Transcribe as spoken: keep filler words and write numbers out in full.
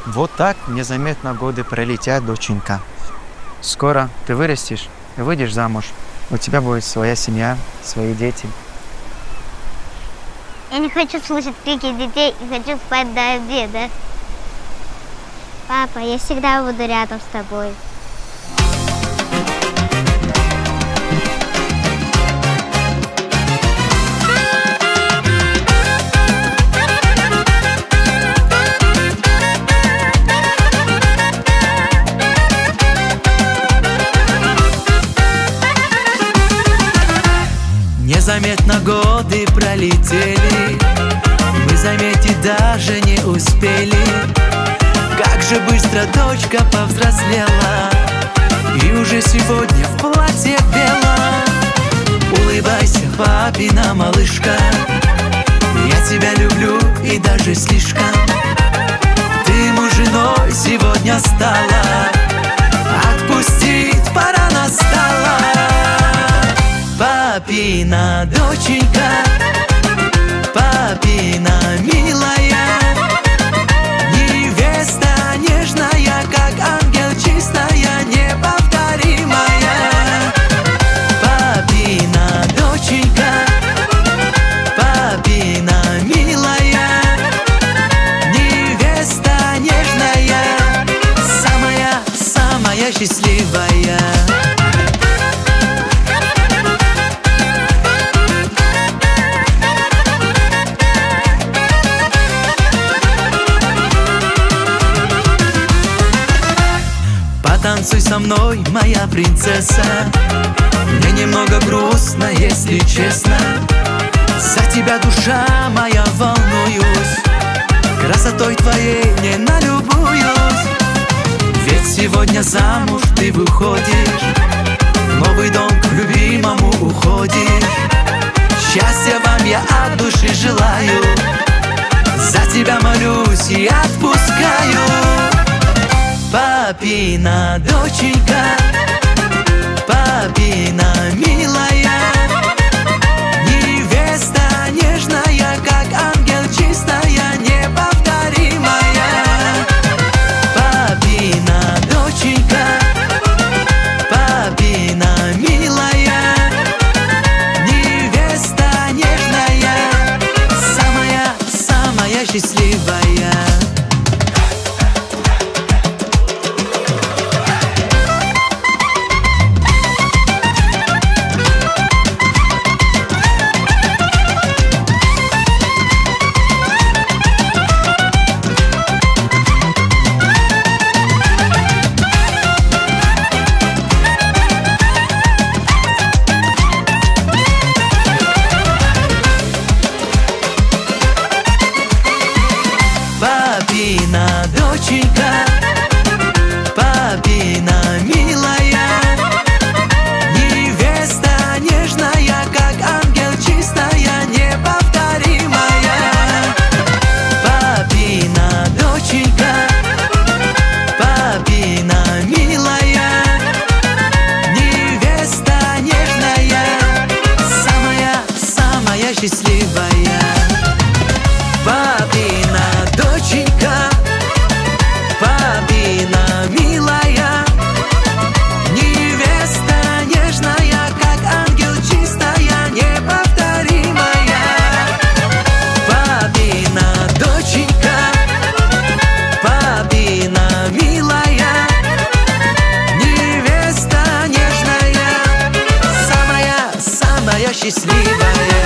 Вот так незаметно годы пролетят, доченька. Скоро ты вырастешь и выйдешь замуж. У тебя будет своя семья, свои дети. Я не хочу слушать крики детей и хочу спать до обеда. Папа, я всегда буду рядом с тобой. Незаметно годы пролетели, мы заметить даже не успели. Как же быстро дочка повзрослела, и уже сегодня в платье белом. Улыбайся, папина малышка, я тебя люблю и даже слишком. Ты мужиной сегодня стала, отпустить пора настала. Папина доченька, папина милая, невеста нежная, как ангел чистая, неповторимая. Папина доченька, папина милая, невеста нежная, самая-самая счастливая. Танцуй со мной, моя принцесса. Мне немного грустно, если честно. За тебя, душа моя, волнуюсь, красотой твоей не налюбуюсь. Ведь сегодня замуж ты выходишь, в новый дом к любимому уходишь. Счастья вам я от души желаю, за тебя молюсь и отпускаю. Папина доченька, папина милая, невеста нежная, как ангел чистая, неповторимая. Папина доченька, папина милая, невеста нежная, самая-самая счастливая. Папина доченька, папина милая, невеста нежная, как ангел чистая, неповторимая. Папина доченька, папина милая, невеста нежная, самая-самая счастливая. Папина доченька, папина милая, невеста нежная, как ангел чистая, неповторимая. Папина доченька, папина милая, невеста нежная, самая-самая счастливая.